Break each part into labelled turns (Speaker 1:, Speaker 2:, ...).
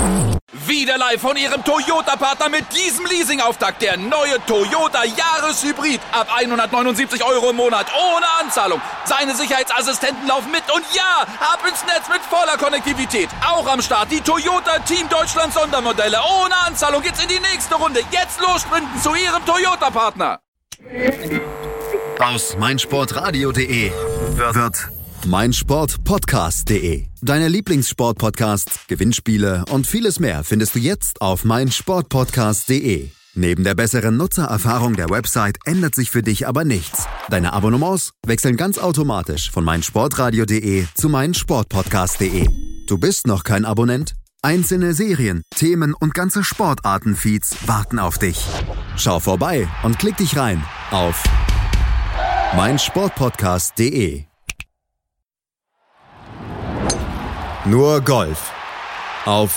Speaker 1: Wieder live von Ihrem Toyota-Partner mit diesem Leasing-Auftakt. Der neue Toyota Jahreshybrid. Ab 179 € im Monat. Ohne Anzahlung. Seine Sicherheitsassistenten laufen mit. Und ja, ab ins Netz mit voller Konnektivität. Auch am Start die Toyota Team Deutschland Sondermodelle. Ohne Anzahlung geht's in die nächste Runde. Jetzt los sprinten zu Ihrem Toyota-Partner.
Speaker 2: Aus meinsportradio.de wird meinsportpodcast.de. Deine Lieblingssportpodcasts, Gewinnspiele und vieles mehr findest du jetzt auf meinsportpodcast.de. Neben der besseren Nutzererfahrung der Website ändert sich für dich aber nichts. Deine Abonnements wechseln ganz automatisch von meinsportradio.de zu meinsportpodcast.de. Du bist noch kein Abonnent? Einzelne Serien, Themen und ganze Sportarten-Feeds warten auf dich. Schau vorbei und klick dich rein auf meinsportpodcast.de. Nur Golf auf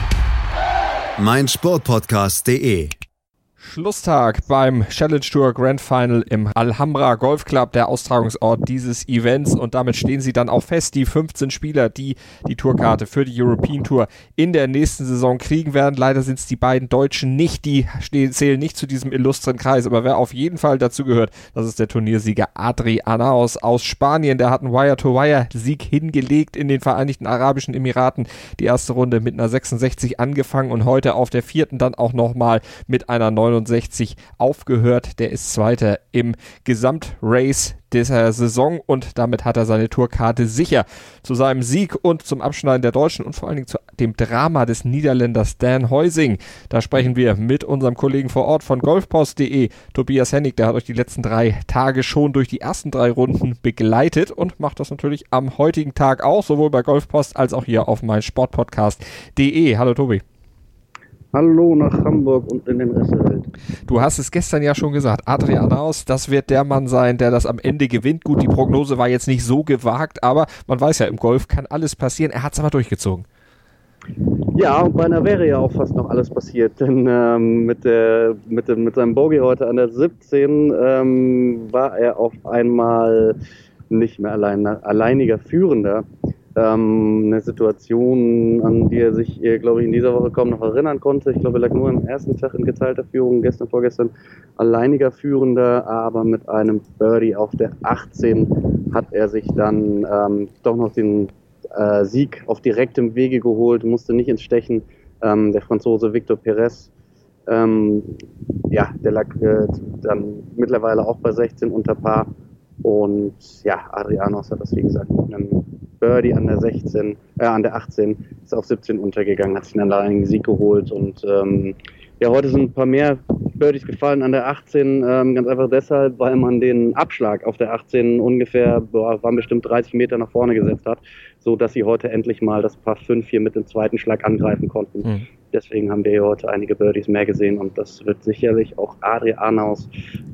Speaker 2: meinsportpodcast.de.
Speaker 3: Schlusstag beim Challenge Tour Grand Final im Alhambra Golf Club, der Austragungsort dieses Events, und damit stehen sie dann auch fest, die 15 Spieler, die die Tourkarte für die European Tour in der nächsten Saison kriegen werden. Leider sind es die beiden Deutschen nicht, die zählen nicht zu diesem illustren Kreis, aber wer auf jeden Fall dazu gehört, das ist der Turniersieger Adri Anaos aus Spanien. Der hat einen Wire-to-Wire-Sieg hingelegt in den Vereinigten Arabischen Emiraten, die erste Runde mit einer 66 angefangen und heute auf der vierten dann auch nochmal mit einer 69 aufgehört. Der ist Zweiter im Gesamtrace dieser Saison und damit hat er seine Tourkarte sicher. Zu seinem Sieg und zum Abschneiden der Deutschen und vor allen Dingen zu dem Drama des Niederländers Dan Huizing. Da sprechen wir mit unserem Kollegen vor Ort von golfpost.de, Tobias Hennig. Der hat euch die letzten 3 Tage schon durch die ersten 3 Runden begleitet und macht das natürlich am heutigen Tag auch, sowohl bei Golfpost als auch hier auf meinsportpodcast.de. Hallo Tobi.
Speaker 4: Hallo nach Hamburg und in den Rest der Welt.
Speaker 3: Du hast es gestern ja schon gesagt, Adri Anaos, das wird der Mann sein, der das am Ende gewinnt. Gut, die Prognose war jetzt nicht so gewagt, aber man weiß ja, im Golf kann alles passieren. Er hat es aber durchgezogen.
Speaker 4: Ja, und beinahe wäre ja auch fast noch alles passiert, denn mit seinem Bogey heute an der 17 war er auf einmal nicht mehr alleiniger Führender. Eine Situation, an die er sich, glaube ich, in dieser Woche kaum noch erinnern konnte. Ich glaube, er lag nur am ersten Tag in geteilter Führung, vorgestern alleiniger Führender, aber mit einem Birdie auf der 18 hat er sich dann doch noch den Sieg auf direktem Wege geholt, musste nicht ins Stechen. Der Franzose Victor Perez, der lag dann mittlerweile auch bei 16 unter Par. Und ja, Adri Anaos hat das, wie gesagt, mit einem Birdie an der 18 ist auf 17 untergegangen, hat sich einen alleinigen Sieg geholt und heute sind ein paar mehr Birdies gefallen an der 18, ganz einfach deshalb, weil man den Abschlag auf der 18 ungefähr, waren bestimmt 30 Meter nach vorne gesetzt hat, so dass sie heute endlich mal das Par 5 hier mit dem zweiten Schlag angreifen konnten. Deswegen haben wir hier heute einige Birdies mehr gesehen und das wird sicherlich auch Adri Anaos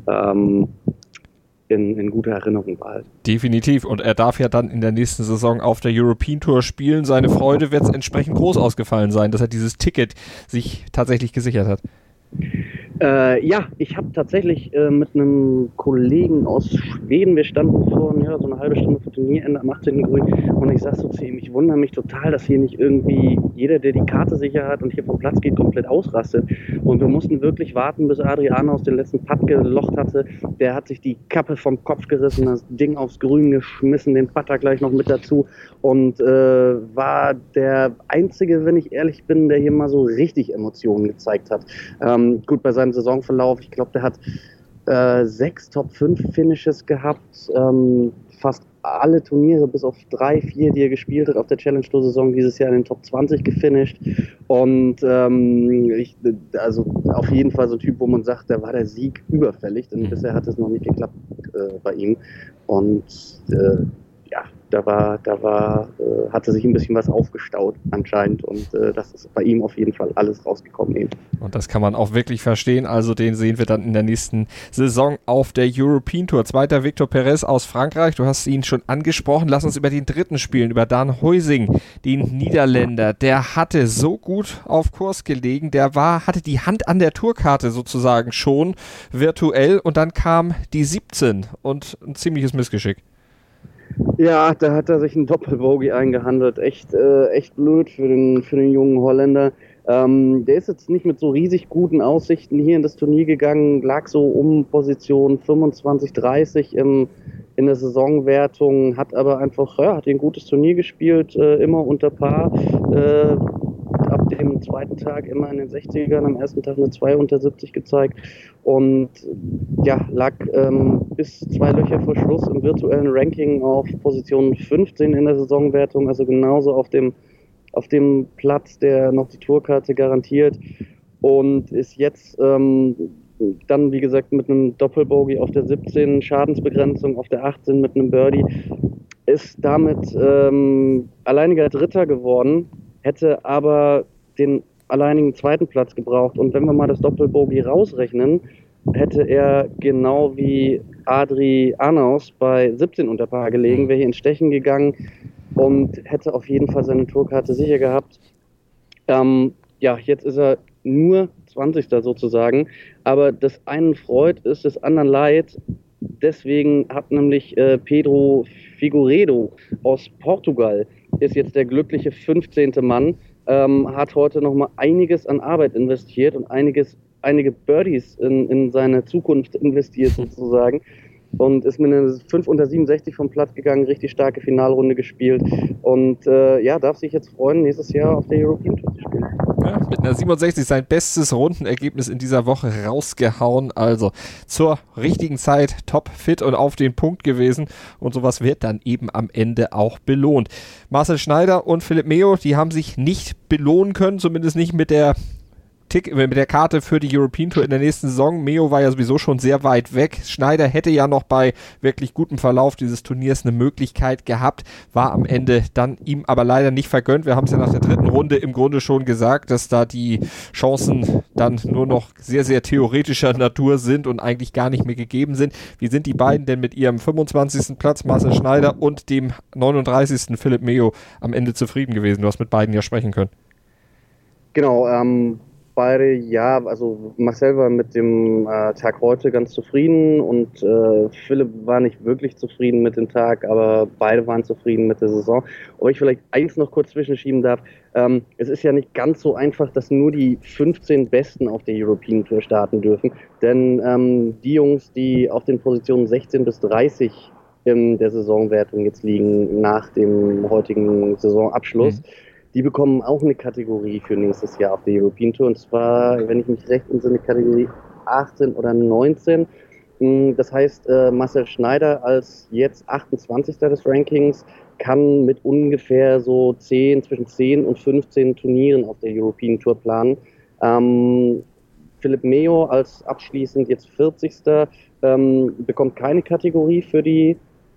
Speaker 4: in guter Erinnerung behalten.
Speaker 3: Definitiv. Und er darf ja dann in der nächsten Saison auf der European Tour spielen. Seine Freude wird entsprechend groß ausgefallen sein, dass er dieses Ticket sich tatsächlich gesichert hat.
Speaker 4: Ich habe tatsächlich mit einem Kollegen aus Schweden, wir standen vor so eine halbe Stunde vor Turnierende am 18. Grün und ich sag so zu ihm, ich wundere mich total, dass hier nicht irgendwie jeder, der die Karte sicher hat und hier vom Platz geht, komplett ausrastet. Und wir mussten wirklich warten, bis Adri Anaos den letzten Putt gelocht hatte. Der hat sich die Kappe vom Kopf gerissen, das Ding aufs Grün geschmissen, den Putter gleich noch mit dazu und war der Einzige, wenn ich ehrlich bin, der hier mal so richtig Emotionen gezeigt hat. Gut, bei seinem Saisonverlauf, ich glaube, der hat 6 Top-5-Finishes gehabt, fast alle Turniere bis auf 3, 4, die er gespielt hat auf der Challenge Tour Saison dieses Jahr in den Top 20 gefinisht und also auf jeden Fall so ein Typ, wo man sagt, da war der Sieg überfällig, denn bisher hat es noch nicht geklappt bei ihm und hatte sich ein bisschen was aufgestaut anscheinend und das ist bei ihm auf jeden Fall alles rausgekommen eben.
Speaker 3: Und das kann man auch wirklich verstehen, also den sehen wir dann in der nächsten Saison auf der European Tour. Zweiter Victor Perez aus Frankreich, du hast ihn schon angesprochen, lass uns über den dritten spielen, über Dan Huizing, den Niederländer. Der hatte so gut auf Kurs gelegen, hatte die Hand an der Tourkarte sozusagen schon virtuell und dann kam die 17 und ein ziemliches Missgeschick.
Speaker 4: Ja, da hat er sich einen Doppelbogey eingehandelt. Echt blöd für den jungen Holländer. Der ist jetzt nicht mit so riesig guten Aussichten hier in das Turnier gegangen, lag so um Position 25, 30 in der Saisonwertung, hat aber einfach, hat ein gutes Turnier gespielt, immer unter Paar. Ab dem zweiten Tag immer in den 60ern, am ersten Tag eine 2 unter 70 gezeigt und ja, lag bis 2 Löcher vor Schluss im virtuellen Ranking auf Position 15 in der Saisonwertung, also genauso auf dem Platz, der noch die Tourkarte garantiert und ist jetzt dann, wie gesagt, mit einem Doppelbogey auf der 17, Schadensbegrenzung auf der 18 mit einem Birdie, ist damit alleiniger Dritter geworden, hätte aber den alleinigen zweiten Platz gebraucht. Und wenn wir mal das Doppelbogey rausrechnen, hätte er genau wie Adri Arnaus bei 17 unter Paar gelegen, wäre hier in Stechen gegangen und hätte auf jeden Fall seine Tourkarte sicher gehabt. Ja, jetzt ist er nur 20. sozusagen, aber das einen freut, ist des anderen leid. Deswegen hat nämlich Pedro Figueiredo aus Portugal, ist jetzt der glückliche 15. Mann, hat heute nochmal einiges an Arbeit investiert und einige Birdies in seine Zukunft investiert sozusagen und ist mit einer 5 unter 67 vom Platz gegangen, richtig starke Finalrunde gespielt und ja, darf sich jetzt freuen, nächstes Jahr auf der European Tour zu spielen.
Speaker 3: Ja, mit einer 67 sein bestes Rundenergebnis in dieser Woche rausgehauen, also zur richtigen Zeit top fit und auf den Punkt gewesen und sowas wird dann eben am Ende auch belohnt. Marcel Schneider und Philipp Meo, die haben sich nicht belohnen können, zumindest nicht mit der Karte für die European Tour in der nächsten Saison. Meo war ja sowieso schon sehr weit weg. Schneider hätte ja noch bei wirklich gutem Verlauf dieses Turniers eine Möglichkeit gehabt, war am Ende dann ihm aber leider nicht vergönnt. Wir haben es ja nach der dritten Runde im Grunde schon gesagt, dass da die Chancen dann nur noch sehr, sehr theoretischer Natur sind und eigentlich gar nicht mehr gegeben sind. Wie sind die beiden denn mit ihrem 25. Platz, Marcel Schneider, und dem 39. Philipp Meo am Ende zufrieden gewesen? Du hast mit beiden ja sprechen können.
Speaker 4: Genau, beide, ja, also Marcel war mit dem Tag heute ganz zufrieden und Philipp war nicht wirklich zufrieden mit dem Tag, aber beide waren zufrieden mit der Saison. Ob ich vielleicht eins noch kurz zwischenschieben darf, es ist ja nicht ganz so einfach, dass nur die 15 Besten auf der European Tour starten dürfen, denn die Jungs, die auf den Positionen 16 bis 30 in der Saisonwertung jetzt liegen nach dem heutigen Saisonabschluss, die bekommen auch eine Kategorie für nächstes Jahr auf der European Tour. Und zwar, wenn ich mich recht entsinne, Kategorie 18 oder 19. Das heißt, Marcel Schneider als jetzt 28. des Rankings kann mit ungefähr so zwischen 10 und 15 Turnieren auf der European Tour planen. Philipp Meo als abschließend jetzt 40. Bekommt keine Kategorie für die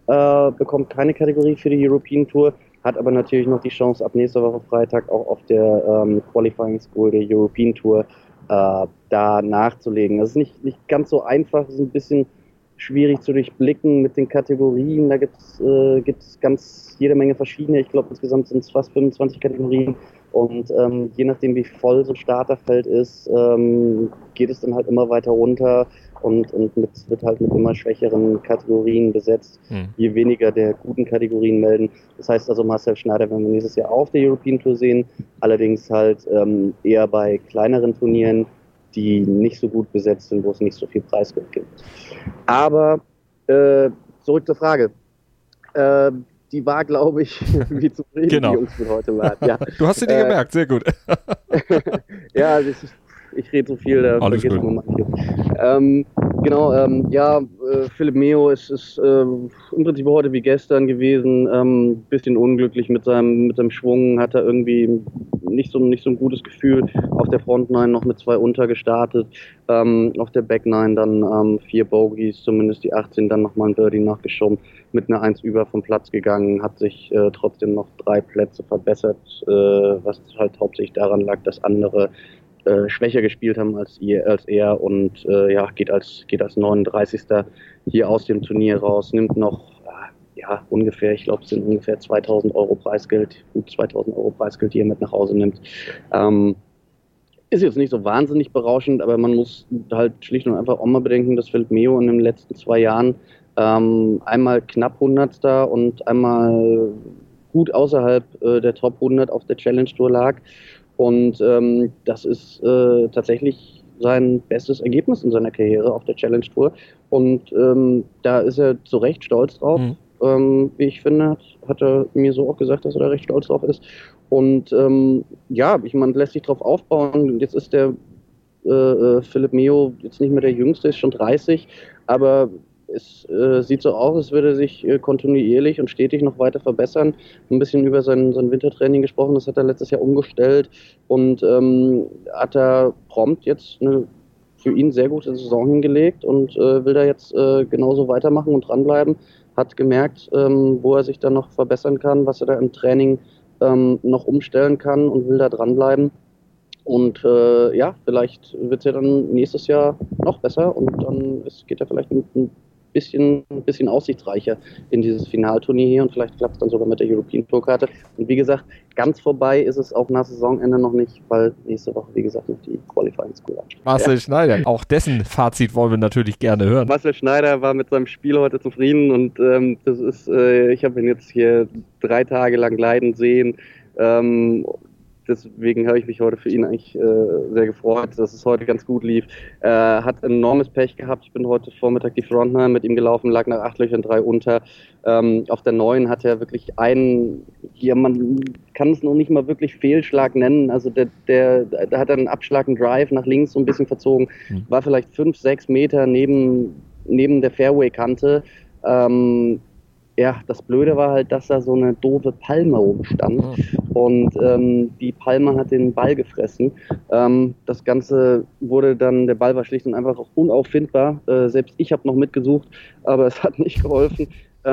Speaker 4: European Tour, hat aber natürlich noch die Chance, ab nächster Woche Freitag auch auf der Qualifying School der European Tour da nachzulegen. Das ist nicht ganz so einfach, das ist ein bisschen schwierig zu durchblicken mit den Kategorien. Da gibt's ganz jede Menge verschiedene. Ich glaube, insgesamt sind es fast 25 Kategorien. Und je nachdem, wie voll so ein Starterfeld ist, geht es dann halt immer weiter runter und wird halt mit immer schwächeren Kategorien besetzt, je weniger der guten Kategorien melden. Das heißt also, Marcel Schneider werden wir nächstes Jahr auf der European Tour sehen, allerdings halt eher bei kleineren Turnieren, die nicht so gut besetzt sind, wo es nicht so viel Preisgeld gibt. Aber zurück zur Frage. Die war, glaube ich, wie zufrieden die Jungs mit heute waren. Ja.
Speaker 3: Du hast sie dir gemerkt, sehr gut.
Speaker 4: Ja, ich rede so viel, da vergisst man manches. Philipp Meo ist im Prinzip heute wie gestern gewesen, bisschen unglücklich mit seinem Schwung, hat er irgendwie nicht so ein gutes Gefühl. Auf der Front 9 noch mit 2 unter gestartet, auf der Back 9 dann 4 Bogies, zumindest die 18 dann nochmal ein Birdie nachgeschoben, mit einer 1 über vom Platz gegangen, hat sich trotzdem noch 3 Plätze verbessert, was halt hauptsächlich daran lag, dass andere schwächer gespielt haben als er und geht als 39. hier aus dem Turnier raus, nimmt noch ungefähr, ich glaube es sind ungefähr 2.000 Euro Preisgeld, gut 2.000 Euro Preisgeld, die er mit nach Hause nimmt. Ist jetzt nicht so wahnsinnig berauschend, aber man muss halt schlicht und einfach auch mal bedenken, dass Philipp Meo in den letzten 2 Jahren Einmal knapp 100. und einmal gut außerhalb der Top 100 auf der Challenge Tour lag. Und das ist tatsächlich sein bestes Ergebnis in seiner Karriere auf der Challenge Tour. Und da ist er zu Recht stolz drauf. Wie ich finde, hat er mir so auch gesagt, dass er da recht stolz drauf ist. Und man lässt sich drauf aufbauen. Jetzt ist der Philipp Meo jetzt nicht mehr der Jüngste, ist schon 30, aber es sieht so aus, als würde er sich kontinuierlich und stetig noch weiter verbessern. Ein bisschen über sein Wintertraining gesprochen, das hat er letztes Jahr umgestellt und hat da prompt jetzt eine für ihn sehr gute Saison hingelegt und will da jetzt genauso weitermachen und dranbleiben. Hat gemerkt, wo er sich dann noch verbessern kann, was er da im Training noch umstellen kann und will da dranbleiben. Und vielleicht wird es ja dann nächstes Jahr noch besser und dann geht er vielleicht ein bisschen aussichtsreicher in dieses Finalturnier hier und vielleicht klappt es dann sogar mit der European Tourkarte. Und wie gesagt, ganz vorbei ist es auch nach Saisonende noch nicht, weil nächste Woche, wie gesagt, noch die Qualifying School ansteht.
Speaker 3: Marcel Schneider, auch dessen Fazit wollen wir natürlich gerne hören.
Speaker 4: Marcel Schneider war mit seinem Spiel heute zufrieden und das ist, ich habe ihn jetzt hier 3 Tage lang leiden sehen. Deswegen habe ich mich heute für ihn eigentlich sehr gefreut, dass es heute ganz gut lief. Hat enormes Pech gehabt. Ich bin heute Vormittag die Frontline mit ihm gelaufen, lag nach 8 Löchern 3 unter. Auf der 9 hat er wirklich man kann es noch nicht mal wirklich Fehlschlag nennen. Also der hat einen Abschlag, einen Drive nach links so ein bisschen verzogen. War vielleicht 5-6 Meter neben der Fairway-Kante. Das Blöde war halt, dass da so eine doofe Palme rumstand und die Palme hat den Ball gefressen. Das Ganze der Ball war schlicht und einfach auch unauffindbar. Selbst ich habe noch mitgesucht, aber es hat nicht geholfen.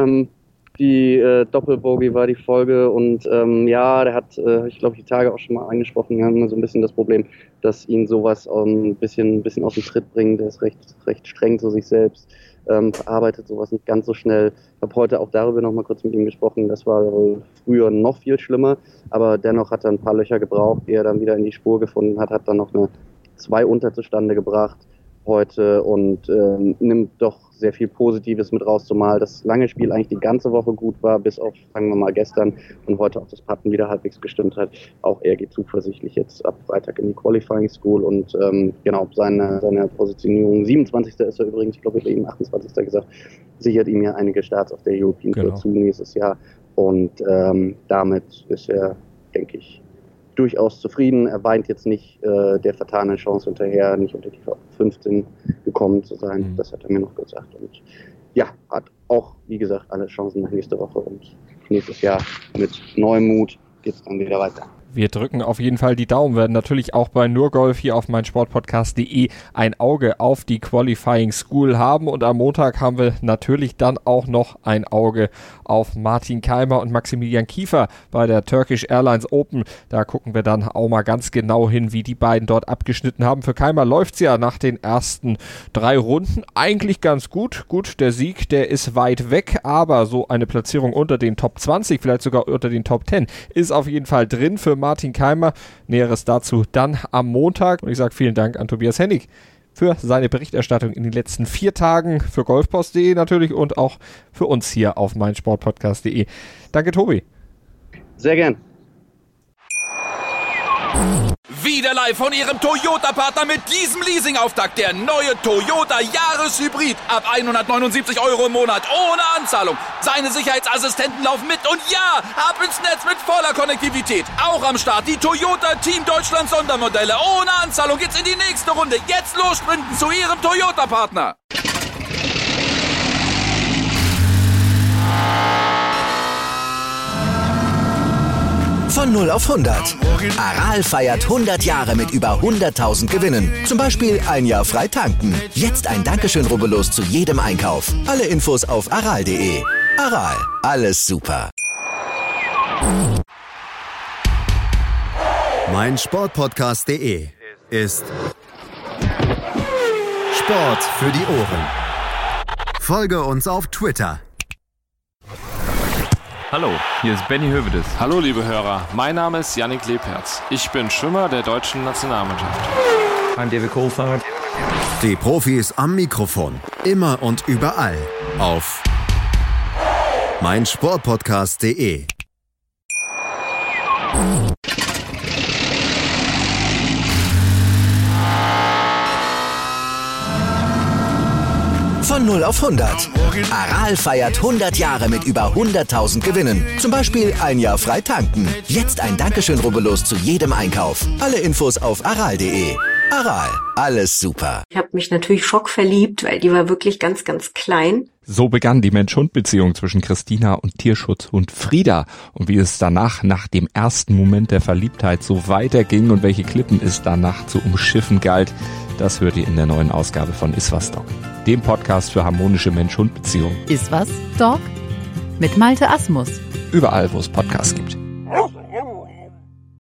Speaker 4: Die Doppelbogey war die Folge und der hat, ich glaube, die Tage auch schon mal angesprochen, wir haben immer so ein bisschen das Problem, dass ihn sowas ein bisschen aus dem Tritt bringt. Der ist recht streng zu sich selbst. Verarbeitet sowas nicht ganz so schnell. Ich habe heute auch darüber noch mal kurz mit ihm gesprochen. Das war früher noch viel schlimmer, aber dennoch hat er ein paar Löcher gebraucht, die er dann wieder in die Spur gefunden hat dann noch eine 2 unter zustande gebracht heute und nimmt doch sehr viel Positives mit raus, zumal das lange Spiel eigentlich die ganze Woche gut war, bis auf, sagen wir mal, gestern und heute auch das Putten wieder halbwegs gestimmt hat. Auch er geht zuversichtlich jetzt ab Freitag in die Qualifying School und seine Positionierung, 27. ist er übrigens, ich glaube, ich habe ihm 28. gesagt, sichert ihm ja einige Starts auf der European Tour zu nächstes Jahr und damit ist er, denke ich, durchaus zufrieden. Er weint jetzt nicht der vertanen Chance hinterher, nicht unter die 15 gekommen zu sein. Das hat er mir noch gesagt. Und hat auch, wie gesagt, alle Chancen nach nächste Woche. Und nächstes Jahr mit neuem Mut geht es dann wieder weiter.
Speaker 3: Wir drücken auf jeden Fall die Daumen, werden natürlich auch bei NurGolf hier auf meinsportpodcast.de ein Auge auf die Qualifying School haben und am Montag haben wir natürlich dann auch noch ein Auge auf Martin Kaymer und Maximilian Kiefer bei der Turkish Airlines Open. Da gucken wir dann auch mal ganz genau hin, wie die beiden dort abgeschnitten haben. Für Kaymer läuft's ja nach den ersten 3 Runden eigentlich ganz gut. Gut, der Sieg, der ist weit weg, aber so eine Platzierung unter den Top 20, vielleicht sogar unter den Top 10, ist auf jeden Fall drin für Martin Kaymer. Näheres dazu dann am Montag. Und ich sage vielen Dank an Tobias Hennig für seine Berichterstattung in den letzten 4 Tagen, für golfpost.de natürlich und auch für uns hier auf meinsportpodcast.de. Danke, Tobi.
Speaker 4: Sehr gern.
Speaker 1: Wieder live von Ihrem Toyota-Partner mit diesem Leasing-Auftakt. Der neue Toyota Jahreshybrid. Ab 179 € im Monat. Ohne Anzahlung. Seine Sicherheitsassistenten laufen mit. Und ja, ab ins Netz mit voller Konnektivität. Auch am Start die Toyota Team Deutschland Sondermodelle. Ohne Anzahlung geht's in die nächste Runde. Jetzt los sprinten zu Ihrem Toyota-Partner.
Speaker 5: Von 0 auf 100. Aral feiert 100 Jahre mit über 100.000 Gewinnen. Zum Beispiel ein Jahr frei tanken. Jetzt ein Dankeschön, rubbellos zu jedem Einkauf. Alle Infos auf aral.de. Aral, alles super.
Speaker 2: meinsportpodcast.de ist Sport für die Ohren. Folge uns auf Twitter.
Speaker 6: Hallo, hier ist Benny Hövedes.
Speaker 7: Hallo liebe Hörer, mein Name ist Yannick Lebherz. Ich bin Schwimmer der deutschen Nationalmannschaft.
Speaker 8: I'm David Coulthard.
Speaker 2: Die Profis am Mikrofon, immer und überall. auf meinsportpodcast.de.
Speaker 5: Von 0 auf 100. Aral feiert 100 Jahre mit über 100.000 Gewinnen. Zum Beispiel ein Jahr frei tanken. Jetzt ein Dankeschön, rubbellos zu jedem Einkauf. Alle Infos auf aral.de. Aral, alles super.
Speaker 8: Ich habe mich natürlich schockverliebt, weil die war wirklich ganz, ganz klein.
Speaker 3: So begann die Mensch-Hund-Beziehung zwischen Christina und Tierschutzhund Frieda. Und wie es danach, nach dem ersten Moment der Verliebtheit, so weiterging und welche Klippen es danach zu umschiffen galt, das hört ihr in der neuen Ausgabe von Iswas Dog, dem Podcast für harmonische Mensch-Hund-Beziehungen.
Speaker 9: Iswas Dog? Mit Malte Asmus.
Speaker 3: Überall, wo es Podcasts gibt.